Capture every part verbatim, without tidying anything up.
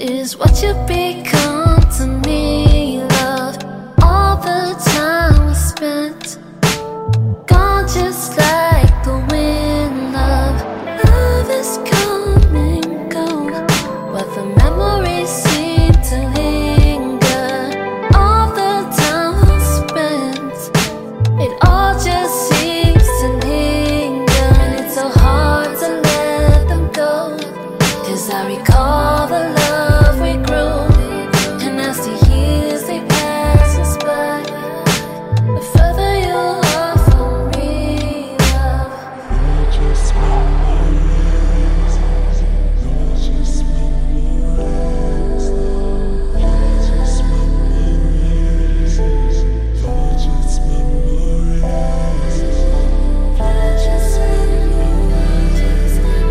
is what you become to me, love. All the time we spent, gone just like the wind, love. Love is come and go, but the memories seem to linger. All the time we spent, it all just seems to linger. And it's so hard to let them go, 'cause I recall the love we grew, and as the years they pass us by, the further you are from me, love. You're just memories. You're just memories. You're just memories. You're just memories. You're just memories.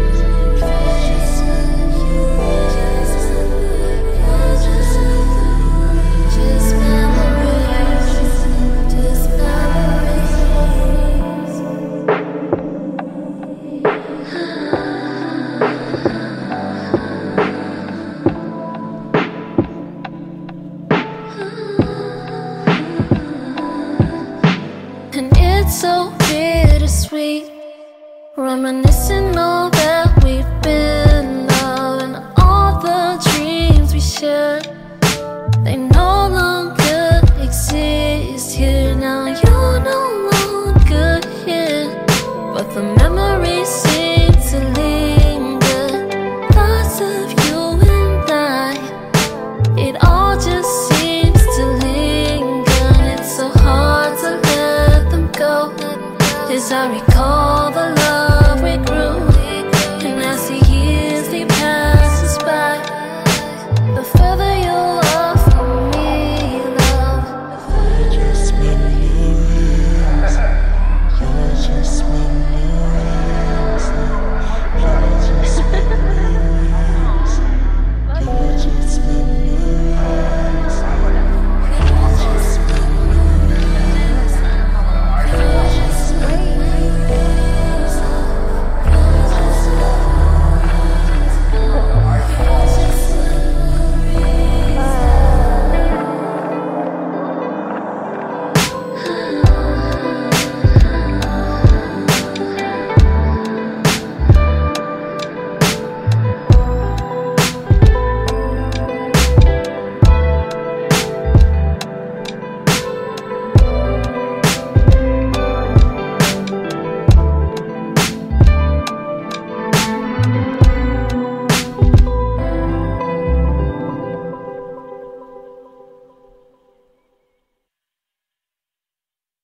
Just memories. Just memories. And it's so bittersweet, reminiscing